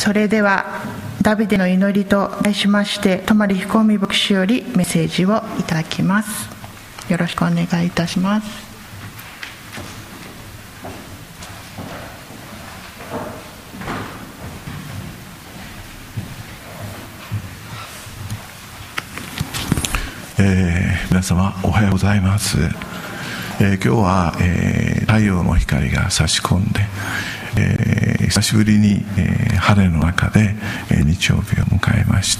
それではダビデの祈りと題しまして、泊彦美牧師よりメッセージをいただきます。よろしくお願いいたします。 皆様おはようございます。今日は、太陽の光が差し込んで、久しぶりに、晴れの中で、日曜日を迎えました。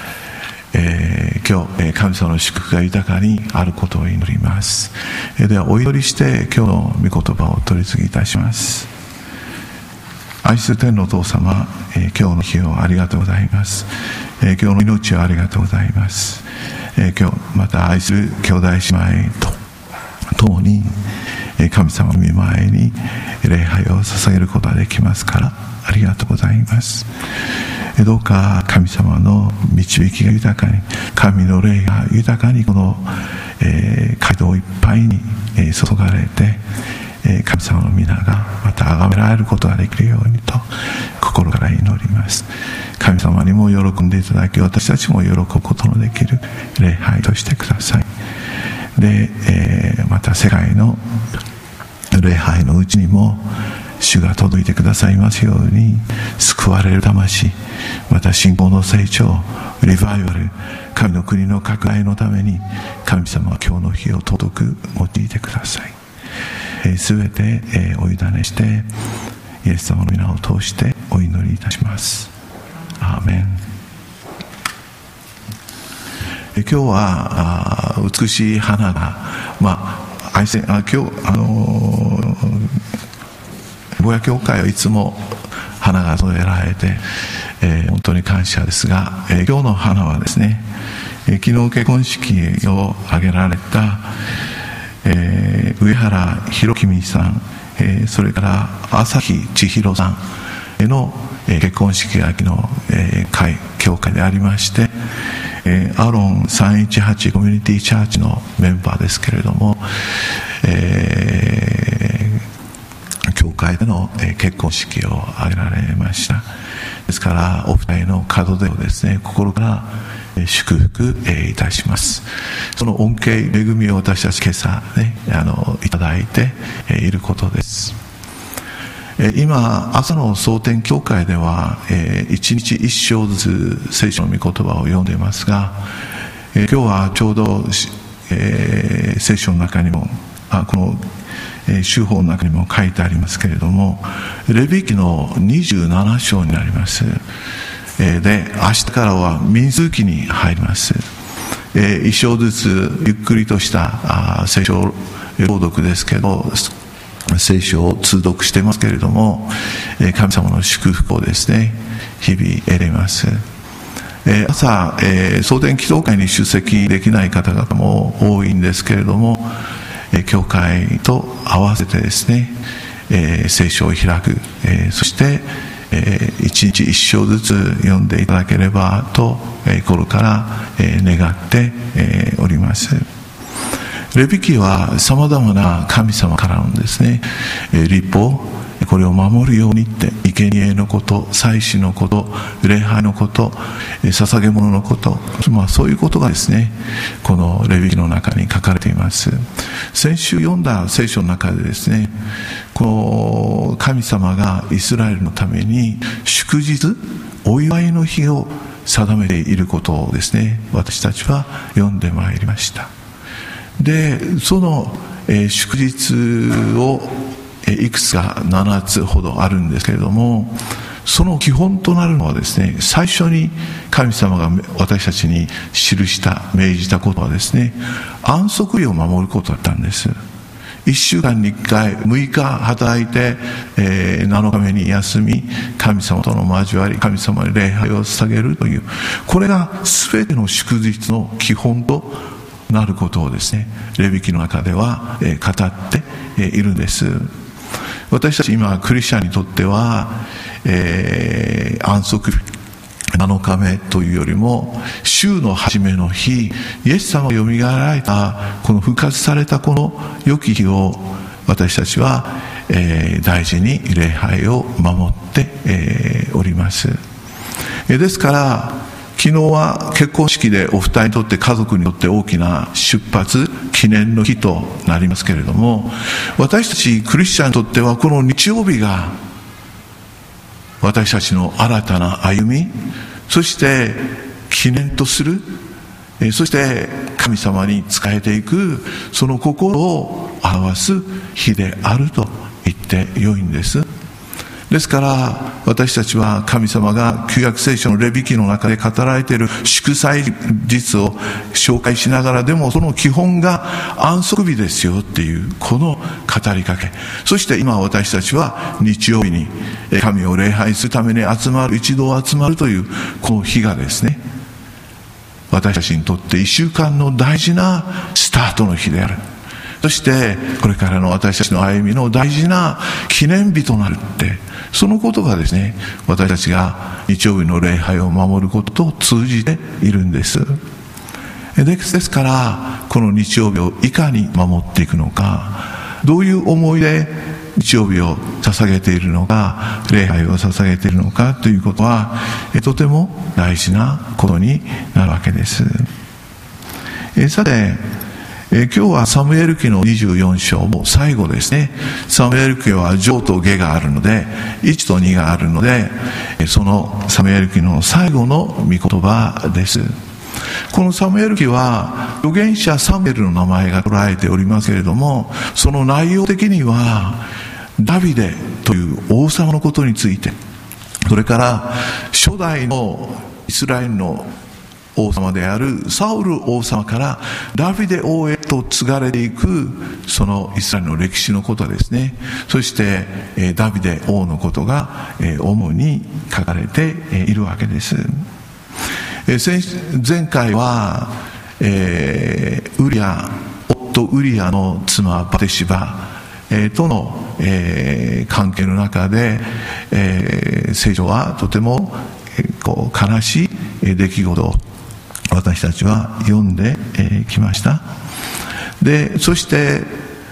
今日、神様の祝福が豊かにあることを祈ります。ではお祈りして今日の御言葉を取り次ぎいたします。愛する天のお父様、今日の日をありがとうございます。今日の命をありがとうございます。今日また愛する兄弟姉妹と共に神様の御前に礼拝を捧げることができますからありがとうございます。どうか神様の導きが豊かに、神の霊が豊かにこの街道いっぱいに注がれて、神様の皆がまた崇められることができるようにと心から祈ります。神様にも喜んでいただき、私たちも喜ぶことのできる礼拝としてください。で、また世界の礼拝のうちにも主が届いてくださいますように、救われる魂、また信仰の成長、リバイバル、神の国の拡大のために神様は今日の日を尊く用いてください。すべてお委ねしてイエス様の皆を通してお祈りいたします。アーメン。今日は美しい花が、今日ボヤ教会はいつも花が添えられて、本当に感謝ですが、今日の花はですね、昨日結婚式を挙げられた、上原弘公さん、それから朝日千尋さんの結婚式が昨日教会でありまして、アロン318コミュニティチャーチのメンバーですけれども、教会での結婚式を挙げられました。ですからお二人の門出をですね、心から祝福いたします。その恩恵、恵みを私たち今朝ね、いただいていることです。今朝の蒼天教会では一日一章ずつ聖書の御言葉を読んでいますが、今日はちょうど聖書の中にもこの修法の中にも書いてありますけれども、レビ記の27章になります。で、明日からは民数記に入ります。一章ずつゆっくりとした聖書朗読ですけど、聖書を通読してますけれども、神様の祝福をですね、日々得れます。朝、蒼天祈祷会に出席できない方々も多いんですけれども、教会と合わせてですね、聖書を開く、そして一日一章ずつ読んでいただければと心から願っております。レビ記はさまざまな神様からのですね、律法、これを守るようにって生贄のこと、祭祀のこと、礼拝のこと、捧げ物のこと、そういうことがですね、このレビ記の中に書かれています。先週読んだ聖書の中でですね、この神様がイスラエルのために祝日、お祝いの日を定めていることをですね、私たちは読んでまいりました。で、その、祝日をいくつか7つほどあるんですけれども、その基本となるのはですね、最初に神様が私たちに記した命じたことはですね、安息日を守ることだったんです。1週間に1回6日働いて、7日目に休み、神様との交わり、神様に礼拝を捧げるという、これが全ての祝日の基本となることをですね、レビ記の中では語っているんです。私たち今クリスチャンにとっては、安息日7日目というよりも週の初めの日、イエス様がよみがえられたこの復活されたこの良き日を私たちは、大事に礼拝を守って、おります。 。ですから昨日は結婚式でお二人にとって家族にとって大きな出発記念の日となりますけれども、私たちクリスチャンにとってはこの日曜日が私たちの新たな歩み、そして記念とする、そして神様に仕えていくその心を表す日であると言ってよいんです。ですから私たちは神様が旧約聖書のレビ記の中で語られている祝祭日を紹介しながら、でもその基本が安息日ですよっていうこの語りかけ、そして今私たちは日曜日に神を礼拝するために一度集まるというこの日がですね、私たちにとって1週間の大事なスタートの日である。そしてこれからの私たちの歩みの大事な記念日となるって、そのことがですね、私たちが日曜日の礼拝を守ることと通じているんです。ですからこの日曜日をいかに守っていくのか、どういう思いで日曜日を捧げているのか、礼拝を捧げているのかということはとても大事なことになるわけです。さて今日はサムエル記の24章も最後ですね。サムエル記は上と下があるので、1と2があるので、そのサムエル記の最後の御言葉です。このサムエル記は預言者サムエルの名前が捉えておりますけれども、その内容的にはダビデという王様のことについて、それから初代のイスラエルの王様であるサウル王様からダビデ王へと継がれていくそのイスラエルの歴史のことですね。そしてダビデ王のことが主に書かれているわけです。前回は夫ウリアの妻バテシバとの関係の中で聖書はとても悲しい出来事を私たちは読んできました。でそして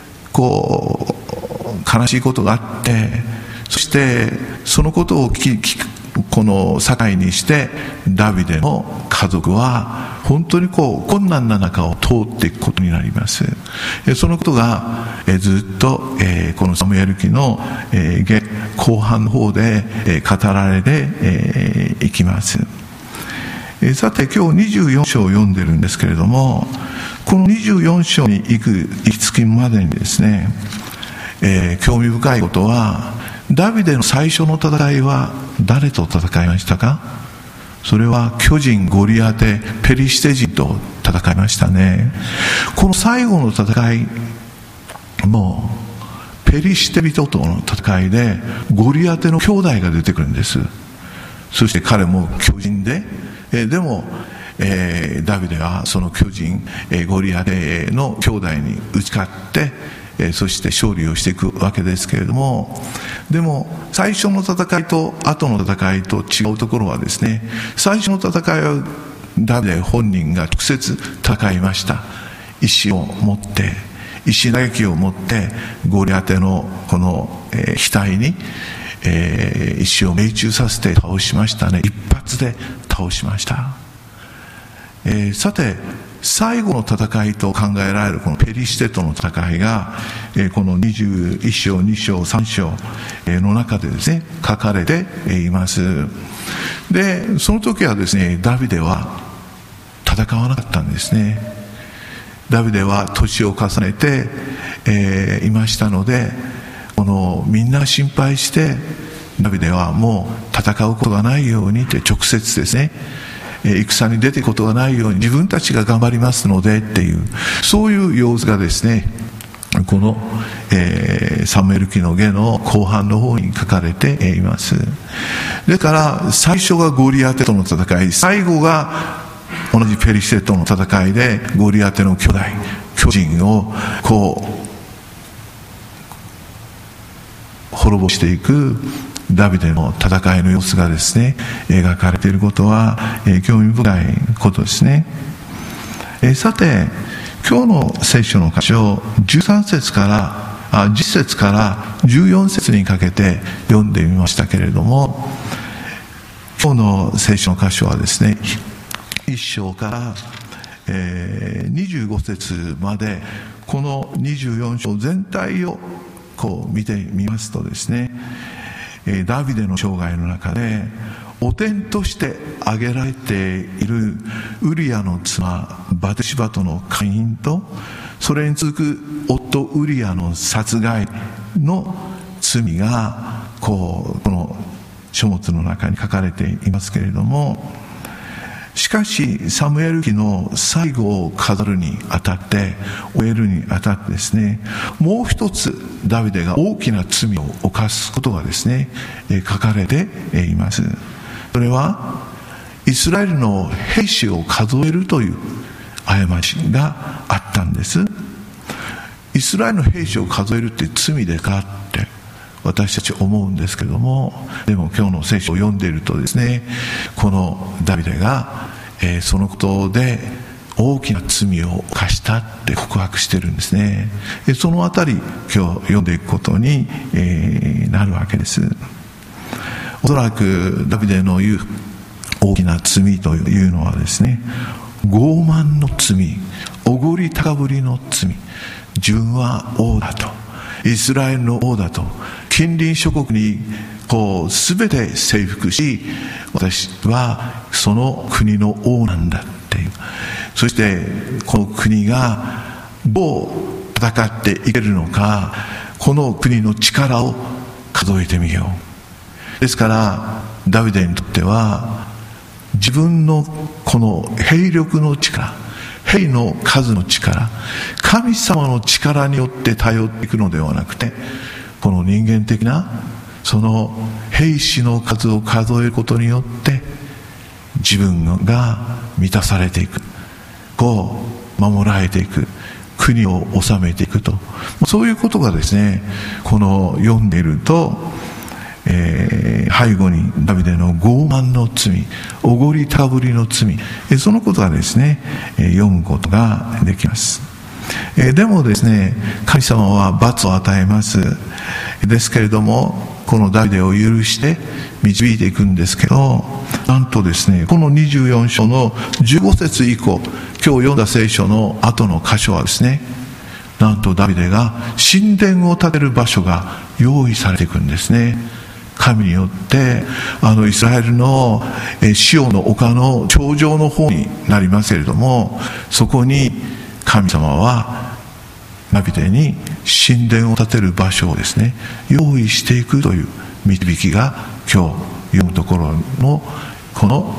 悲しいことがあって、そしてそのことをこの境にしてダビデの家族は本当に困難な中を通っていくことになります。そのことがずっとこのサムエル記の後半の方で語られていきます。さて今日24章を読んでるんですけれども、この24章に行き着くまでにですね、興味深いことは、ダビデの最初の戦いは誰と戦いましたか？それは巨人ゴリアテペリシテ人と戦いましたね。この最後の戦いもペリシテ人との戦いでゴリアテの兄弟が出てくるんです。そして彼も巨人で、でも、ダビデはその巨人ゴリアテの兄弟に打ち勝ってそして勝利をしていくわけですけれども、でも最初の戦いと後の戦いと違うところはですね、最初の戦いはダビデ本人が直接戦いました。石を持って石打撃を持ってゴリアテのこの額に石を命中させて倒しましたね。一発で倒しました。さて最後の戦いと考えられるこのペリシテとの戦いがこの21章2章3章の中でですね書かれています。でその時はですね、ダビデは戦わなかったんですね。ダビデは年を重ねていましたので、みんな心配してダビデはもう戦うことがないようにって直接ですね、戦に出ていくことがないように自分たちが頑張りますのでっていう、そういう様子がですねこの、サムエル記の下の後半の方に書かれています。だから最初がゴリアテとの戦い、最後が同じペリシテとの戦いでゴリアテの巨人を滅ぼしていくダビデの戦いの様子がですね描かれていることは、興味深いことですね。さて今日の聖書の箇所10節から14節にかけて読んでみましたけれども、 今日の聖書の箇所はですね、1章から25節まで、この24章全体をこう見てみますとですね、ダビデの生涯の中で汚点として挙げられているウリアの妻バテシバとの姦淫と、それに続く夫ウリアの殺害の罪がこの書物の中に書かれていますけれども、しかしサムエル記の最後を飾るにあたって、終えるにあたってですね、もう一つダビデが大きな罪を犯すことがですね、書かれています。それはイスラエルの兵士を数えるという過ちがあったんです。イスラエルの兵士を数えるって罪でかって私たち思うんですけども、でも今日の聖書を読んでいるとですね、このダビデが、そのことで大きな罪を犯したって告白してるんですね。そのあたり今日読んでいくことに、なるわけです。おそらくダビデの言う大きな罪というのはですね、傲慢の罪、おごり高ぶりの罪、自分は王だと、イスラエルの王だと、近隣諸国にこう全て征服し、私はその国の王なんだっていう、そしてこの国がどう戦っていけるのか、この国の力を数えてみよう。ですからダビデにとっては、自分のこの兵力の力、兵の数の力、神様の力によって頼っていくのではなくて、この人間的なその兵士の数を数えることによって自分が満たされていく、こう守られていく、国を治めていくと、そういうことがですね、この読んでいると、背後にダビデの傲慢の罪、おごり高ぶりの罪、そのことがですね、読むことができます。でもですね、神様は罰を与えます。ですけれども、このダビデを許して導いていくんですけど、なんとですね、この24章の15節以降、今日読んだ聖書の後の箇所はですね、なんとダビデが神殿を建てる場所が用意されていくんですね。神によってイスラエルのシオンの丘の頂上の方になりますけれども、そこに神様はダビデに神殿を建てる場所をですね、用意していくという導きが今日読むところのこの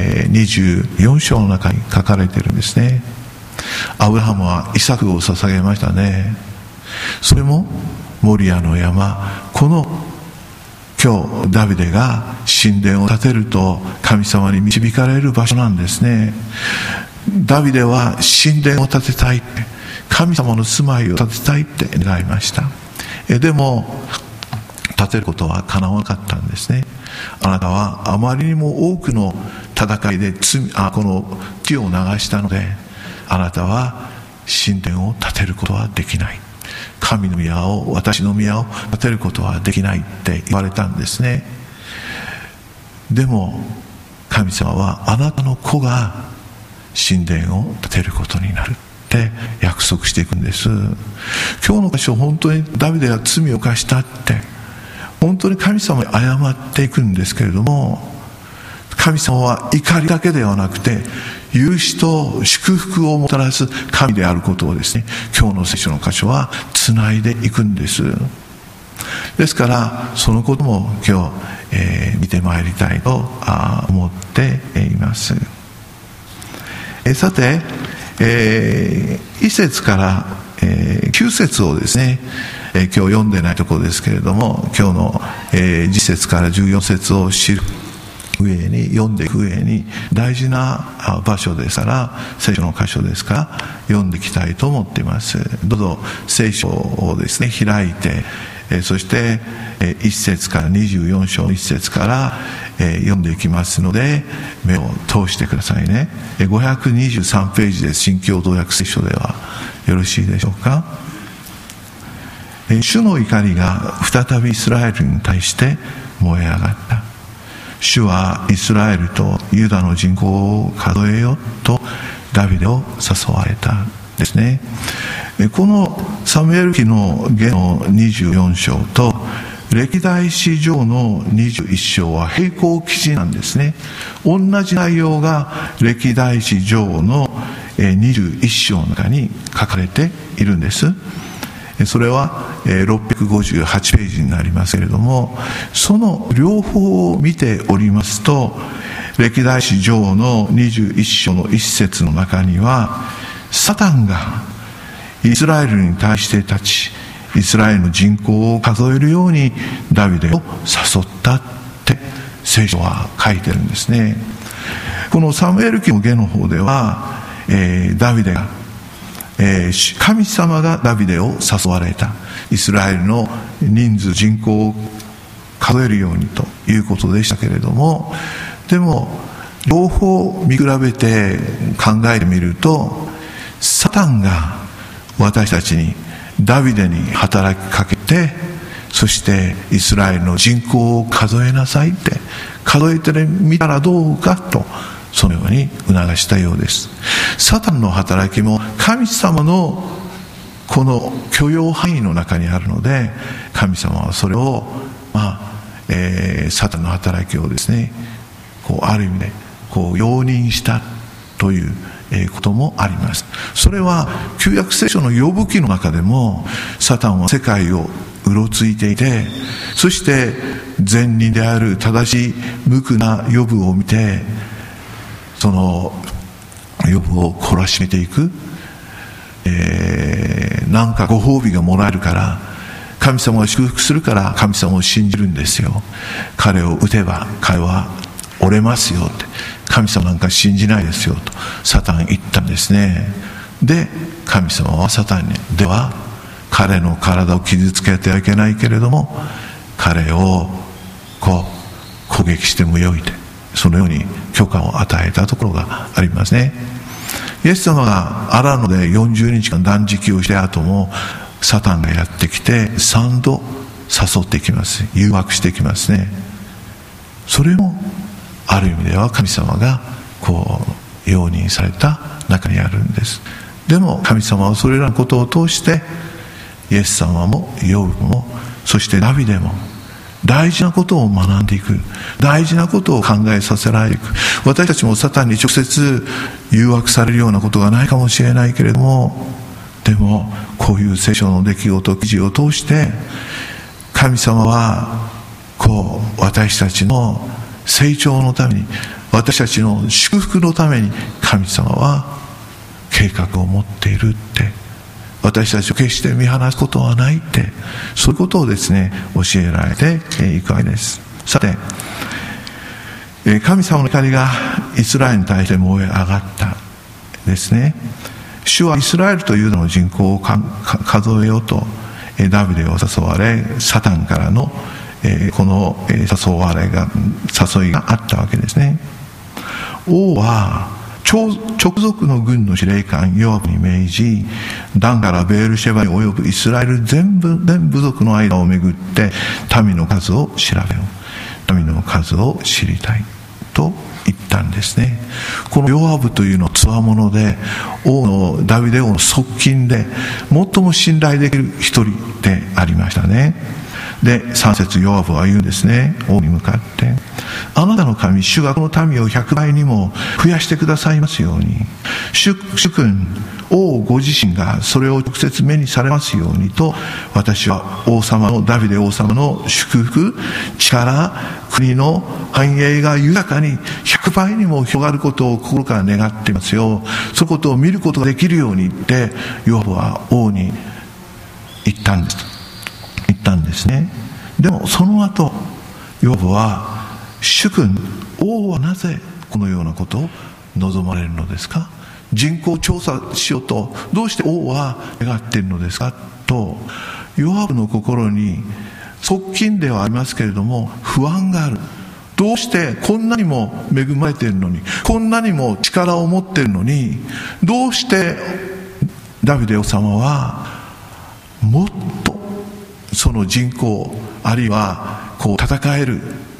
24章の中に書かれているんですね。アブラハムはイサクを捧げましたね。それもモリアの山、この今日ダビデが神殿を建てると神様に導かれる場所なんですね。ダビデは神殿を建てたい、神様の住まいを建てたいって願いました。でも建てることは叶わなかったんですね。あなたはあまりにも多くの戦いでこの血を流したので、あなたは神殿を建てることはできない、神の宮を、私の宮を建てることはできないって言われたんですね。でも神様はあなたの子が神殿を建てることになるって約束していくんです。今日の箇所、本当にダビデが罪を犯したって本当に神様に謝っていくんですけれども、神様は怒りだけではなくて許しと祝福をもたらす神であることをですね、今日の聖書の箇所はつないでいくんです。ですからそのことも今日、見てまいりたいと思っています。さて、1節から、9節をですね、今日読んでないところですけれども、今日の、10節から14節を知る上に、読んでいく上に大事な場所ですから、聖書の箇所ですから読んでいきたいと思っています。どうぞ聖書をですね開いて、そして1節から24章の1節から読んでいきますので、目を通してくださいね。523ページです。新共同訳聖書ではよろしいでしょうか。主の怒りが再びイスラエルに対して燃え上がった。 主はイスラエルとユダの人口を数えよとダビデを誘われたんですね。このサムエル記の下の24章と歴代史上の21章は並行記事なんですね。同じ内容が歴代史上の21章の中に書かれているんです。それは658ページになりますけれども、その両方を見ておりますと、歴代史上の21章の一節の中には、サタンがイスラエルに対して立ち、イスラエルの人口を数えるようにダビデを誘ったって聖書は書いてるんですね。このサムエル記の下の方では、ダビデが神様がダビデを誘われた、イスラエルの人数人口を数えるようにということでしたけれども、でも両方見比べて考えてみると、サタンが私たちにダビデに働きかけて、そしてイスラエルの人口を数えなさいって、数えてみたらどうかとそのように促したようです。サタンの働きも神様のこの許容範囲の中にあるので、神様はそれを、サタンの働きをですね、ある意味で容認したということもあります。それは旧約聖書のヨブ記の中でも、サタンは世界をうろついていて、そして善人である正しい無垢なヨブを見て、そのヨブを懲らしめていく、なんかご褒美がもらえるから、神様が祝福するから神様を信じるんですよ。彼を撃てば彼は折れますよって、神様なんか信じないですよとサタン言ったんですね。で神様はサタンに、では彼の体を傷つけてはいけないけれども、彼を攻撃してもよいて、そのように許可を与えたところがありますね。イエス様がアラノで40日間断食をして後も、サタンがやってきて3度誘ってきます。誘惑してきますね。それもある意味では神様が容認された中にあるんです。でも神様はそれらのことを通して、イエス様もヨブも、そしてダビデも大事なことを学んでいく、大事なことを考えさせられていく。私たちもサタンに直接誘惑されるようなことがないかもしれないけれども、でもこういう聖書の出来事記事を通して神様は私たちの成長のために、私たちの祝福のために神様は計画を持っているって、私たちを決して見放すことはないって、そういうことをですね教えられていくわけです。さて、神様の怒りがイスラエルに対して燃え上がったですね。主はイスラエルとユダの人口を数えようとダビデを誘われ、サタンからのこの誘いがあったわけですね。王は直属の軍の司令官ヨアブに命じ、ダンからベールシェバに及ぶイスラエル全部族の間を巡って民の数を調べよう、民の数を知りたいと言ったんですね。このヨアブというのは強者で、ダビデ王の側近で最も信頼できる一人でありましたね。で3節ヨアブは言うんですね、王に向かって、あなたの神主がこの民を100倍にも増やしてくださいますように、主君王ご自身がそれを直接目にされますようにと、私はダビデ王様の祝福、力、国の繁栄が豊かに100倍にも広がることを心から願っていますよ。そのことを見ることができるようにってヨアブは王に言ったんですね。でもその後ヨブは、主君、王はなぜこのようなことを望まれるのですか、人口調査しようとどうして王は願っているのですかと、ヨアブの心に側近ではありますけれども不安がある。どうしてこんなにも恵まれているのに、こんなにも力を持っているのに、どうしてダビデ王様はもっとその人口、あるいは戦える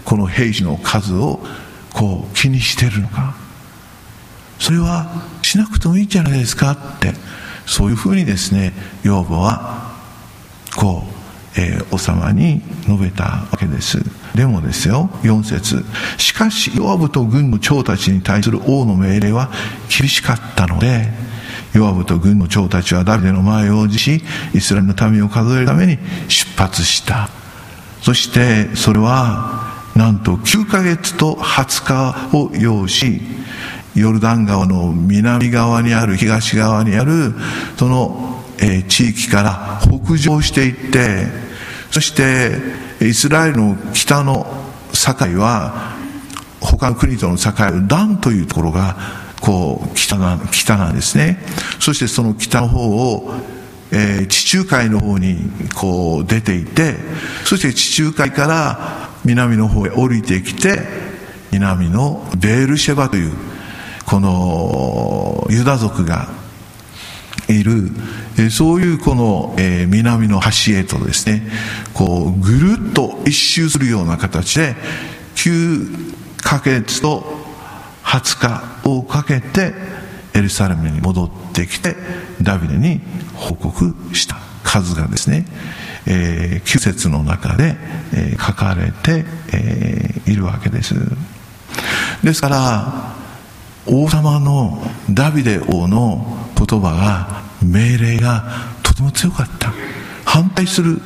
この兵士の数を気にしているのか、それはしなくてもいいんじゃないですかって、そういうふうにですね、ヨアブは王様に述べたわけです。でもですよ、4節、しかしヨアブと軍の長たちに対する王の命令は厳しかったので、ヨアブと軍の長たちはダビデの前を応じし、イスラエルの民を数えるために出発した。そしてそれはなんと9ヶ月と20日を要し、ヨルダン川の南側にある、東側にあるその地域から北上していって、そしてイスラエルの北の境は他の国との境はダンというところが北なんですね。そしてその北の方を地中海の方に出ていて、そして地中海から南の方へ降りてきて、南のベールシェバというこのユダ族がいる、そういうこの南の端へとですね、ぐるっと一周するような形で9ヶ月と20日をかけてエルサレムに戻ってきてダビデに報告した数がですね、9節の中で書かれているわけです。ですから王様のダビデ王の言葉が、命令がとても強かった。反対する、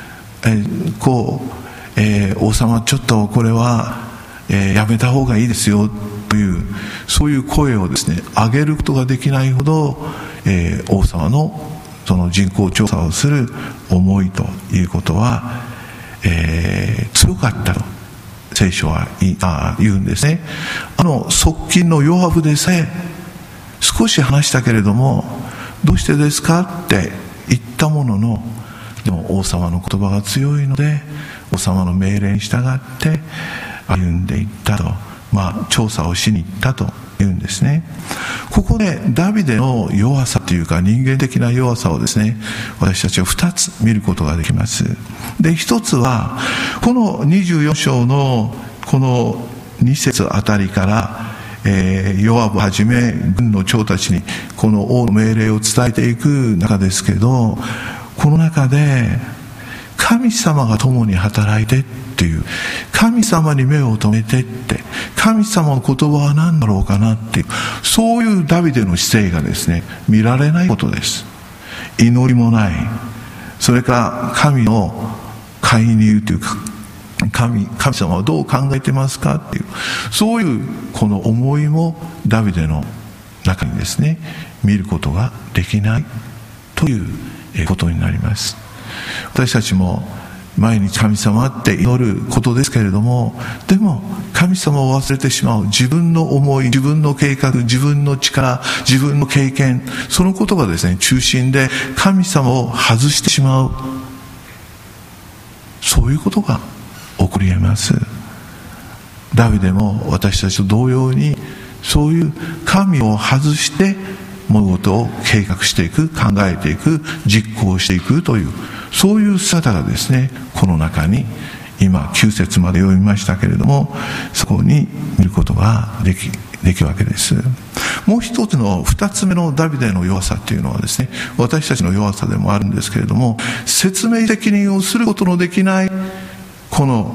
王様ちょっとこれは、やめた方がいいですよという、そういう声をですね上げることができないほど、王様のその人口調査をする思いということは、強かったと聖書は言うんですね。側近のヨアブでさえ少し話したけれども、どうしてですかって言ったものの、でも王様の言葉が強いので王様の命令に従って歩んでいったと、調査をしに行ったというんですね。ここでダビデの弱さというか、人間的な弱さをですね、私たちは2つ見ることができます。で、1つはこの24章のこの2節あたりから、ヨアブはじめ軍の長たちにこの王の命令を伝えていく中ですけど、この中で神様が共に働いてっていう、神様に目を留めてって、神様の言葉は何だろうかなっていう、そういうダビデの姿勢がですね見られないことです。祈りもない、それから神の介入というか、神様はどう考えてますかっていう、そういうこの思いもダビデの中にですね見ることができないということになります。私たちも毎日神様って祈ることですけれども、でも神様を忘れてしまう、自分の思い、自分の計画、自分の力、自分の経験、そのことがですね中心で神様を外してしまう、そういうことが起こり得ます。ダビデも私たちと同様に、そういう神を外して物事を計画していく、考えていく、実行していくという、そういう姿がですねこの中に今9節まで読みましたけれども、そこに見ることができるわけです。もう一つの2つ目のダビデの弱さというのはですね、私たちの弱さでもあるんですけれども、説明責任をすることのできないこの、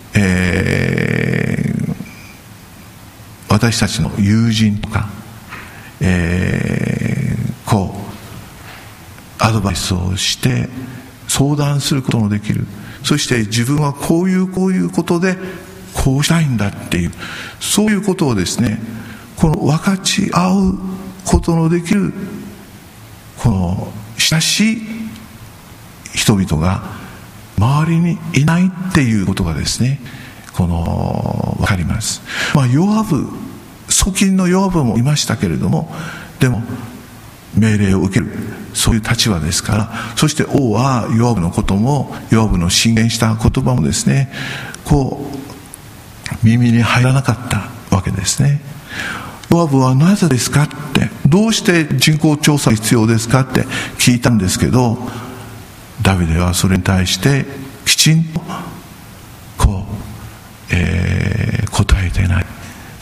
私たちの友人とか、アドバイスをして相談することのできる、そして自分はこういうことでこうしたいんだっていう、そういうことをですねこの分かち合うことのできるこの親しい人々が周りにいないっていうことがですね分かります。ヨアブ、側近のヨアブもいましたけれども、でも命令を受ける、そういう立場ですから、そして王はヨアブのことも、ヨアブの進言した言葉もですね耳に入らなかったわけですね。ヨアブはなぜですかって、どうして人口調査必要ですかって聞いたんですけど、ダビデはそれに対してきちんと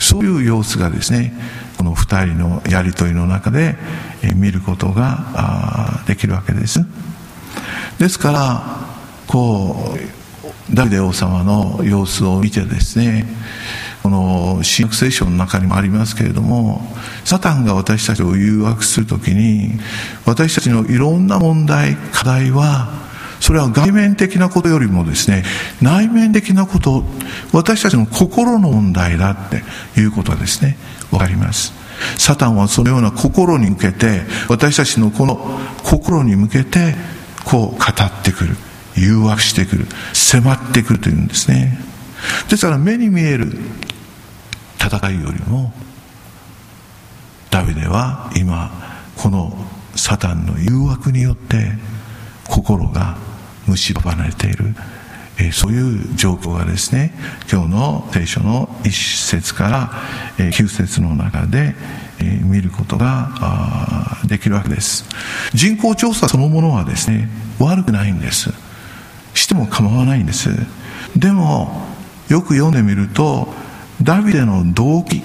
そういう様子がですね、この2人のやり取りの中で見ることができるわけです。ですからダビデ王様の様子を見てですね、この新約聖書の中にもありますけれども、サタンが私たちを誘惑するときに、私たちのいろんな問題課題は、それは外面的なことよりもですね、内面的なこと、私たちの心の問題だっていうことはですね、わかります。サタンはそのような心に向けて、私たちのこの心に向けて語ってくる、誘惑してくる、迫ってくるというんですね。ですから目に見える戦いよりも、ダビデは今このサタンの誘惑によって心が蝕まれている、そういう状況がですね、今日の聖書の1節から9節の中で見ることができるわけです。人口調査そのものはですね、悪くないんです。しても構わないんです。でもよく読んでみると、ダビデの動機、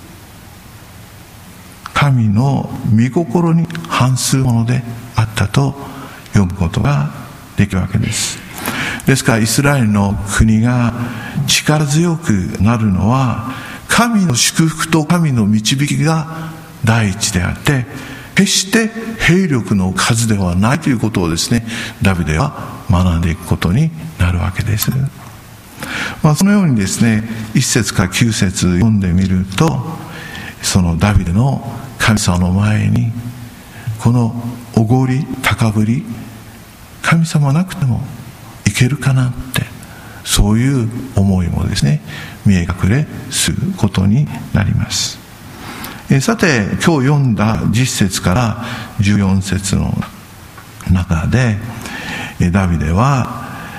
神の御心に反するものであったと読むことができるわけです。ですからイスラエルの国が力強くなるのは、神の祝福と神の導きが第一であって、決して兵力の数ではないということをですね、ダビデは学んでいくことになるわけです。そのようにですね、1節から9節読んでみると、そのダビデの神様の前に、このおごり高ぶり、神様なくてもいけるかなって、そういう思いもですね、見え隠れすることになります。さて、今日読んだ10節から14節の中で、ダビデは、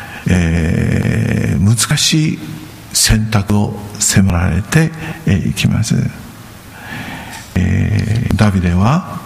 難しい選択を迫られていきます。ダビデは、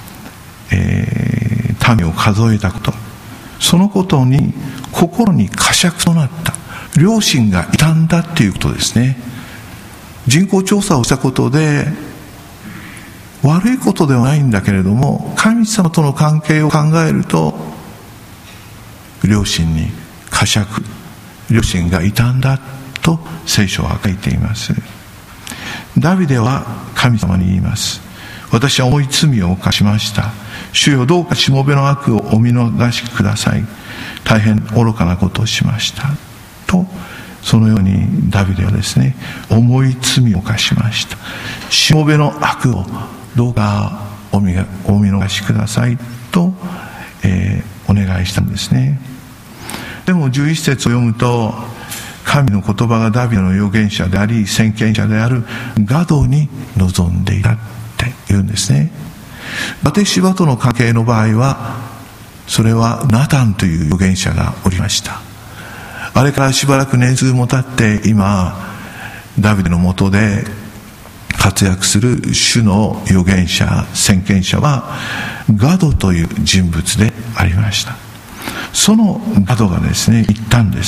民を数えたこと、そのことに心に呵責となった、良心が傷んだっていうことですね。人口調査をしたことで悪いことではないんだけれども、神様との関係を考えると良心に呵責、良心が傷んだと聖書は書いています。ダビデは神様に言います。私は重い罪を犯しました。主よ、どうかしもべの悪をお見逃しください。大変愚かなことをしましたと、そのようにダビデはですね、重い罪を犯しました。しもべの悪をどうかお見逃しくださいと、お願いしたんですね。でも11節を読むと、神の言葉がダビデの預言者であり先見者であるガドに臨んでいたって言うんですね。バテシバとの関係の場合は、それはナタンという預言者がおりました。あれからしばらく年数も経って、今ダビデのもとで活躍する主の預言者、先見者はガドという人物でありました。そのガドがですね、言ったんです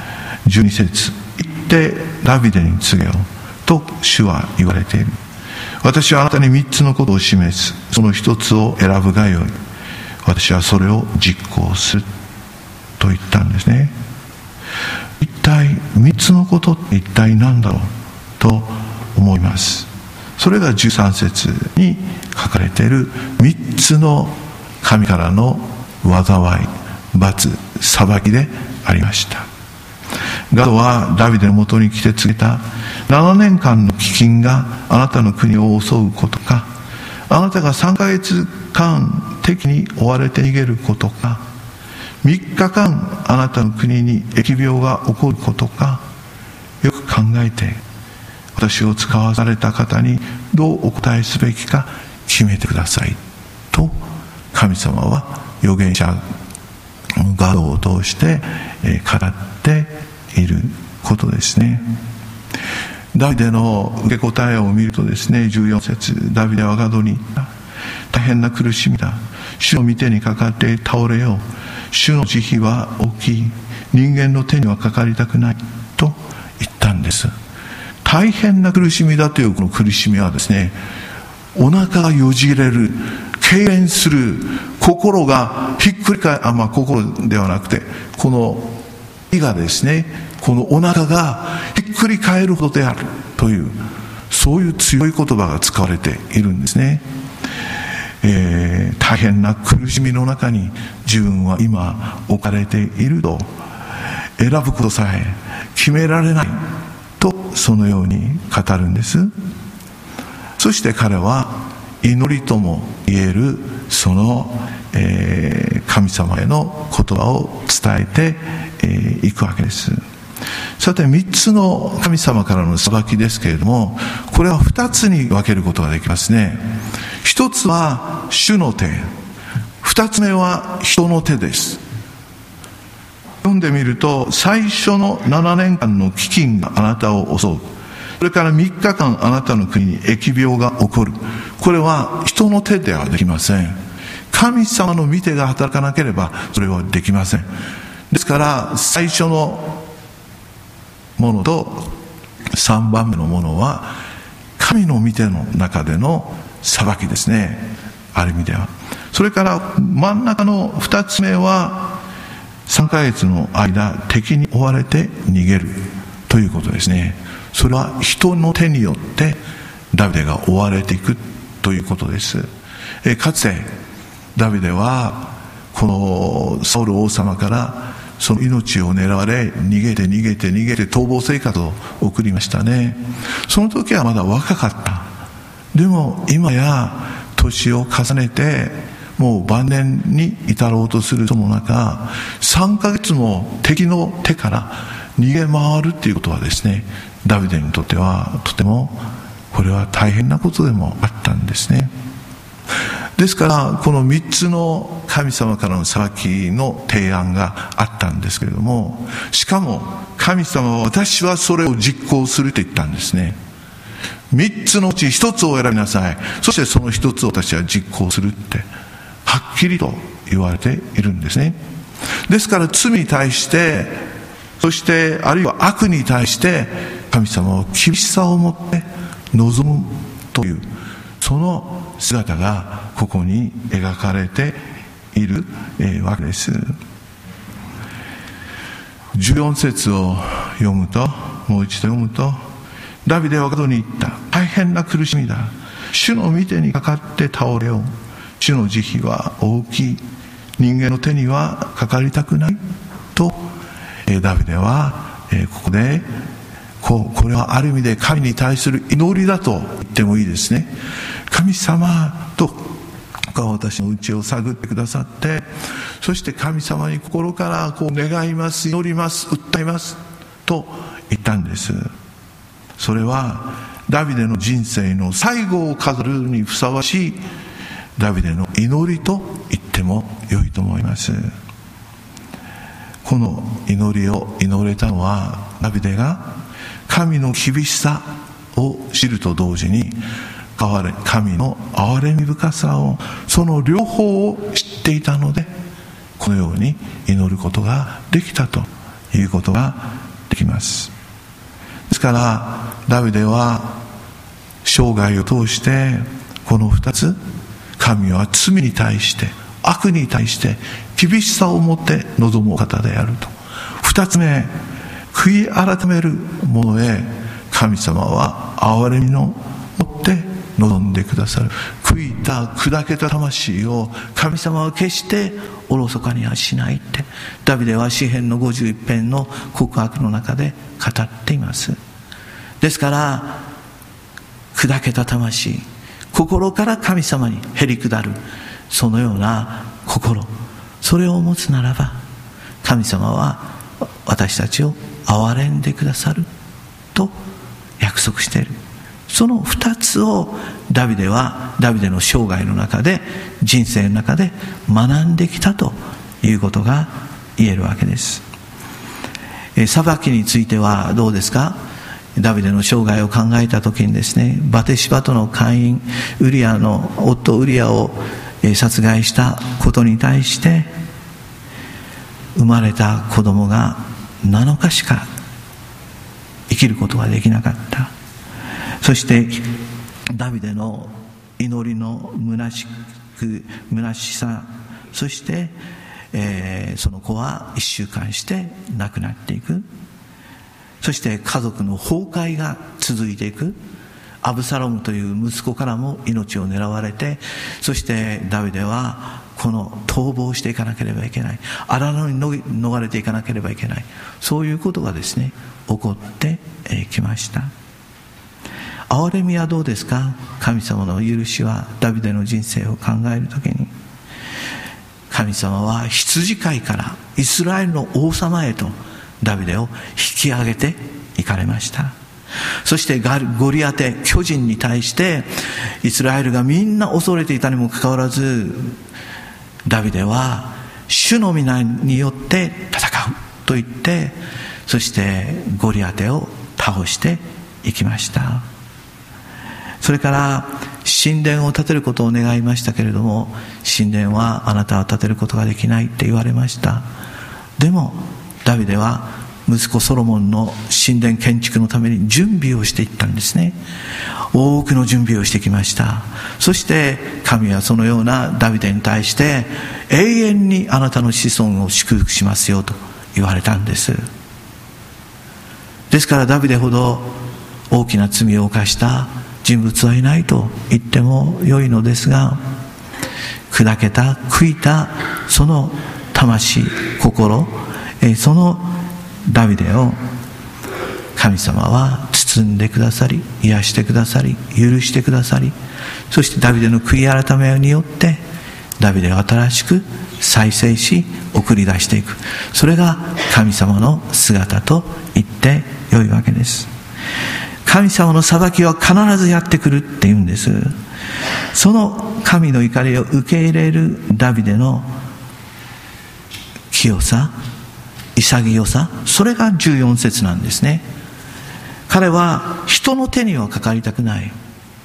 。12節、言ってダビデに告げよと主は言われている。私はあなたに3つのことを示す。その1つを選ぶがよい。私はそれを実行すると言ったんですね。一体3つのことって一体何だろうと思います。それが13節に書かれている3つの神からの災い、罰、裁きでありました。ガドはダビデのもとに来て告げた。7年間の飢饉があなたの国を襲うことか、あなたが3ヶ月間敵に追われて逃げることか、3日間あなたの国に疫病が起こることか、よく考えて私を使わされた方にどうお答えすべきか決めてくださいと、神様は預言者ガドを通して語っていることですね。ダビデの受け答えを見るとですね、14節、ダビデはガドに言った。大変な苦しみだ。主の御手にかかって倒れよう。主の慈悲は大きい。人間の手にはかかりたくないと言ったんです。 大変な苦しみだというこの苦しみはですね、お腹がよじれる、痙攣する、心がひっくり返る、心ではなくて、この胃がですね、このお腹がひっくり返るほどであるという、そういう強い言葉が使われているんですね。大変な苦しみの中に自分は今置かれていると、選ぶことさえ決められないと、そのように語るんです。そして彼は祈りとも言えるその、神様への言葉を伝えていくわけです。さて、3つの神様からの裁きですけれども、これは2つに分けることができますね。1つは主の手、2つ目は人の手です。読んでみると、最初の7年間の飢饉があなたを襲う、それから3日間あなたの国に疫病が起こる。これは人の手ではできません。神様の御手が働かなければそれはできません。ですから最初のものと3番目のものは神の御手の中での裁きですね、ある意味では。それから真ん中の2つ目は3ヶ月の間敵に追われて逃げるということですね。それは人の手によってダビデが追われていくということです。かつてダビデはこのサウル王様からその命を狙われ、逃げて逃亡生活を送りましたね。その時はまだ若かった。でも今や年を重ねてもう晩年に至ろうとするその中、3ヶ月も敵の手から逃げ回るっていうことはですね、ダビデにとってはとてもこれは大変なことでもあったんですね。ですからこの3つの神様からの裁きの提案があったんですけれども、しかも神様は私はそれを実行すると言ったんですね。3つのうち1つを選びなさい、そしてその1つを私は実行するってはっきりと言われているんですね。ですから罪に対して、そしてあるいは悪に対して神様は厳しさを持って臨むという、その姿がここに描かれているわけです。14節を読むと、もう一度読むと、ダビデは角に言った。大変な苦しみだ。主の御手にかかって倒れよう。主の慈悲は大きい。人間の手にはかかりたくないと、ダビデはここでこれはある意味で神に対する祈りだと言ってもいいですね。神様と私の内を探ってくださって、そして神様に心から願います、祈ります、訴えますと言ったんです。それはダビデの人生の最後を飾るにふさわしいダビデの祈りと言っても良いと思います。この祈りを祈れたのは、ダビデが神の厳しさを知ると同時に神の憐れみ深さを、その両方を知っていたので、このように祈ることができたということができます。ですからダビデは生涯を通してこの2つ、神は罪に対して悪に対して厳しさを持って臨むお方であると。2つ目、悔い改める者へ神様は憐れみの持って望んでくださる。悔いた砕けた魂を神様は決しておろそかにはしないってダビデは詩編の51編の告白の中で語っています。ですから砕けた魂、心から神様にへり下るそのような心、それを持つならば神様は私たちを憐れんでくださると約束している。その2つをダビデの生涯の中で、人生の中で学んできたということが言えるわけです。裁きについてはどうですか。ダビデの生涯を考えた時にですね、バテシバとの姦淫、夫ウリアを殺害したことに対して生まれた子供が7日しか生きることができなかった。 そしてダビデの祈りの虚しさ、そして、その子は1週間して亡くなっていく。そして家族の崩壊が続いていく。アブサロムという息子からも命を狙われて、そしてダビデはこの逃亡していかなければいけない、荒野に逃れていかなければいけない、そういうことがですね起こってきました。憐れみはどうですか？神様の許しはダビデの人生を考えるときに、神様は羊飼いからイスラエルの王様へとダビデを引き上げていかれました。そしてゴリアテ巨人に対してイスラエルがみんな恐れていたにもかかわらず、ダビデは主の皆によって戦うと言って、そしてゴリアテを倒していきました。それから神殿を建てることを願いましたけれども、神殿はあなたは建てることができないって言われました。でもダビデは息子ソロモンの神殿建築のために準備をしていったんですね。多くの準備をしてきました。そして神はそのようなダビデに対して、永遠にあなたの子孫を祝福しますよと言われたんです。ですからダビデほど大きな罪を犯した人物はいないと言っても良いのですが、砕けた悔いたその魂、心、そのダビデを神様は包んでくださり、癒してくださり、許してくださり、そしてダビデの悔い改めによってダビデを新しく再生し送り出していく、それが神様の姿と言って良いわけです。神様の裁きは必ずやってくるって言うんです。その神の怒りを受け入れるダビデの清さ、潔さ、それが14節なんですね。彼は人の手にはかかりたくない。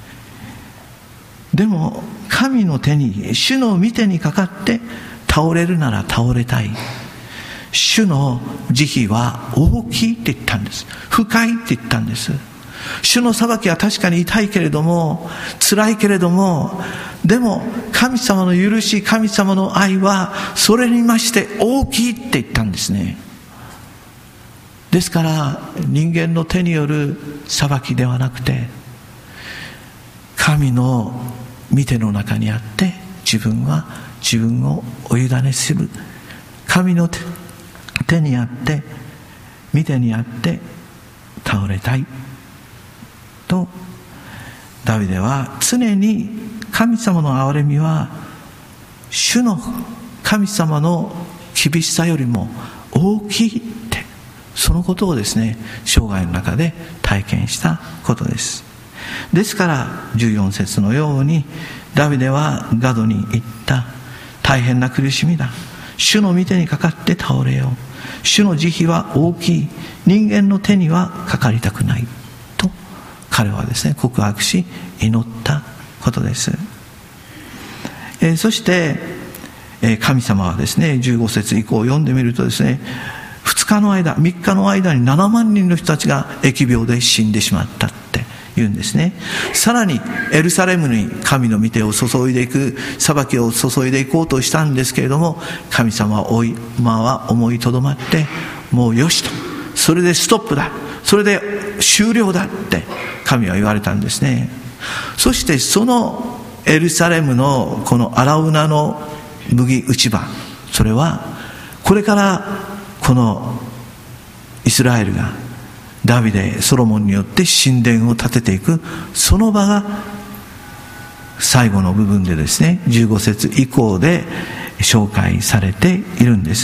でも神の手に、主の御手にかかって倒れるなら倒れたい。主の慈悲は大きいって言ったんです。深いって言ったんです。主の裁きは確かに痛いけれども、辛いけれども、でも神様の許し、神様の愛はそれに増して大きいって言ったんですね。ですから人間の手による裁きではなくて、神の御手の中にあって自分をお委ねする。神の手にあって、御手にあって倒れたいと、ダビデは常に神様の憐れみは主の神様の厳しさよりも大きいって、そのことをですね生涯の中で体験したことです。ですから14節のようにダビデはガドに言った。大変な苦しみだ。主の御手にかかって倒れよう。主の慈悲は大きい。人間の手にはかかりたくないと彼はですね告白し祈ったことです。そして神様はですね15節以降を読んでみるとですね、3日の間に7万人の人たちが疫病で死んでしまったって言うんですね。さらにエルサレムに神の御手を注いでいく、裁きを注いでいこうとしたんですけれども、神様は思いとどまって、もうよしと、それでストップだ、それで終了だって神は言われたんですね。そしてそのエルサレムのこの荒海の麦打ち場、それはこれからこのイスラエルがダビデ、ソロモンによって神殿を建てていく、その場が最後の部分でですね15節以降で紹介されているんです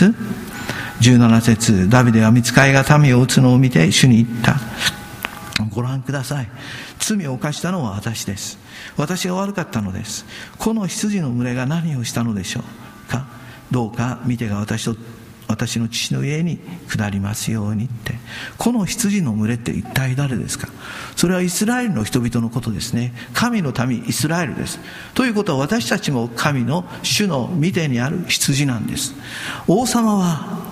。17節、ダビデは御使いが民を打つのを見て主に言った。ご覧ください。罪を犯したのは私です。私が悪かったのです。この羊の群れが何をしたのでしょうか。どうか御手が私の父の家に下りますようにって。この羊の群れって一体誰ですか。それはイスラエルの人々のことですね。神の民イスラエルです。ということは私たちも神の主の御手にある羊なんです。王様は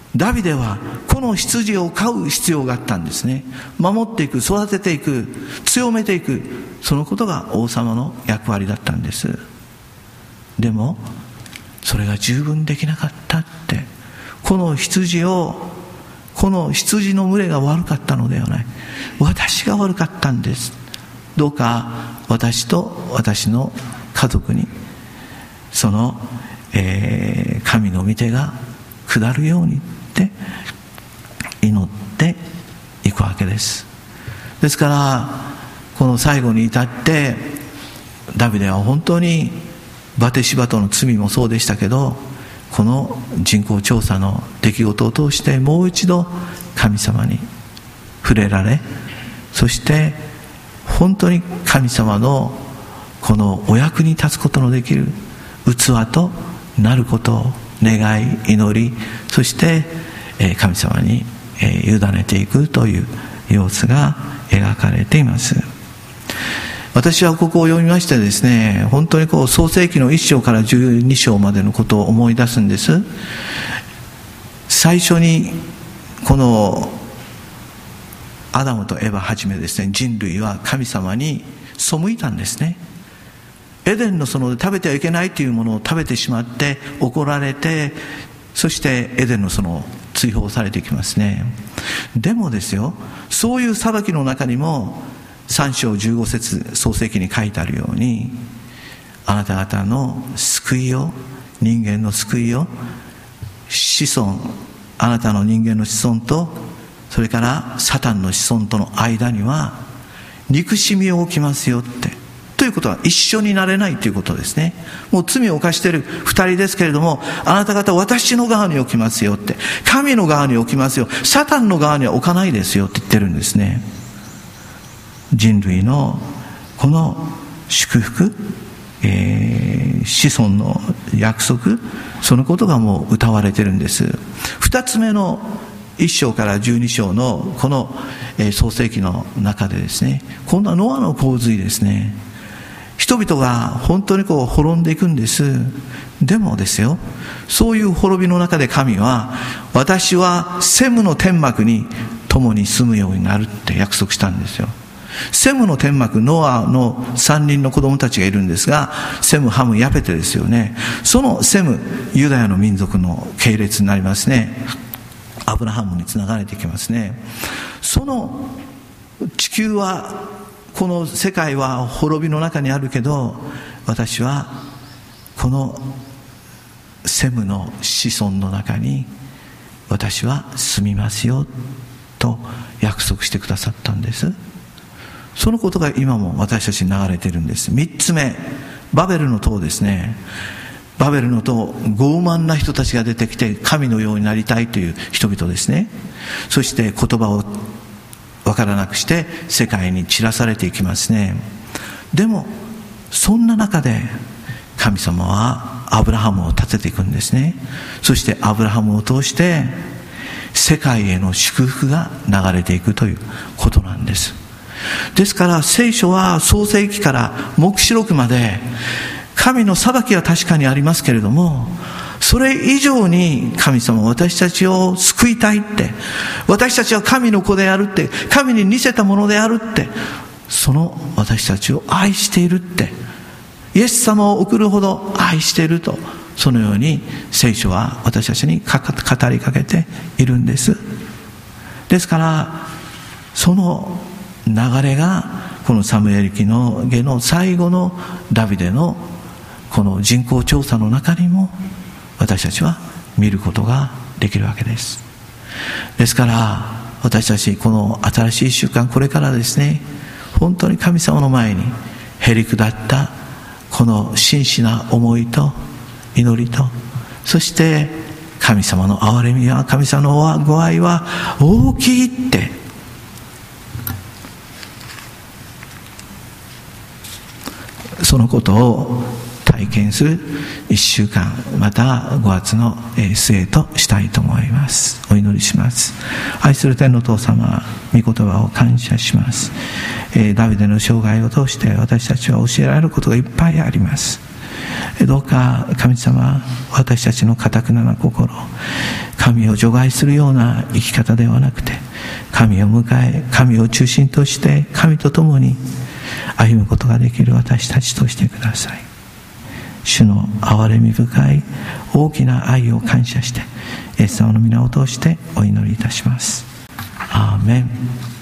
ダビデはこの羊を飼う必要があったんですね。守っていく、育てていく、強めていく、そのことが王様の役割だったんです。でもそれが十分できなかったって、この羊の群れが悪かったのではない、私が悪かったんです。どうか私と私の家族にその、神の御手が下るようにって祈っていくわけです。ですからこの最後に至ってダビデは本当にバテシバとの罪もそうでしたけど、この人口調査の出来事を通してもう一度神様に触れられ、そして本当に神様のこのお役に立つことのできる器となることを願い祈り、そして神様に委ねていくという様子が描かれています。私はここを読みましてですね、本当に創世記の1章から12章までのことを思い出すんです。最初にこのアダムとエバはじめですね、人類は神様に背いたんですね。エデンの園で食べてはいけないというものを食べてしまって怒られて、そしてエデンの園を追放されていきますね。でもですよ、そういう裁きの中にも3章15節創世記に書いてあるように、あなた方の救いを、人間の救いを、子孫、あなたの人間の子孫とそれからサタンの子孫との間には憎しみを置きますよって。ということは一緒になれないということですね。もう罪を犯している2人ですけれども、あなた方私の側に置きますよって、神の側に置きますよ、サタンの側には置かないですよって言ってるんですね。人類のこの祝福、子孫の約束、そのことがもう謳われてるんです。2つ目の1章から12章のこの創世記の中でですね、今度はノアの洪水ですね。人々が本当に滅んでいくんです。でもですよ、そういう滅びの中で神は、私はセムの天幕に共に住むようになるって約束したんですよ。セムの天幕、ノアの3人の子供たちがいるんですが、セム、ハム、ヤペテですよね。そのセム、ユダヤの民族の系列になりますね。アブラハムにつながれていきますね。その地球は、この世界は滅びの中にあるけど、私はこのセムの子孫の中に私は住みますよと約束してくださったんです。そのことが今も私たちに流れているんです。3つ目、バベルの塔ですね。バベルの塔、傲慢な人たちが出てきて神のようになりたいという人々ですね。そして言葉をわからなくして世界に散らされていきますね。でもそんな中で神様はアブラハムを立てていくんですね。そしてアブラハムを通して世界への祝福が流れていくということなんです。ですから聖書は創世記から黙示録まで神の裁きは確かにありますけれども、それ以上に神様は私たちを救いたいって、私たちは神の子であるって、神に似せたものであるって、その私たちを愛しているって、イエス様を送るほど愛していると、そのように聖書は私たちに語りかけているんです。ですからその流れがこのサムエル記の下の最後のダビデのこの人口調査の中にも私たちは見ることができるわけです。ですから私たちこの新しい習慣、これからですね、本当に神様の前にへり下ったこの真摯な思いと祈りと、そして神様の憐れみは、神様のご愛は大きいってそのことを体験する1週間、また5月の末としたいと思います。お祈りします。愛する天のお父様、御言葉を感謝します。ダビデの生涯を通して私たちは教えられることがいっぱいあります。 どうか神様、私たちの堅くなな心、神を除外するような生き方ではなくて、神を迎え、神を中心として神と共に歩むことができる私たちとしてください。主の憐れみ深い大きな愛を感謝して、イエス様の皆を通してお祈りいたします。アーメン。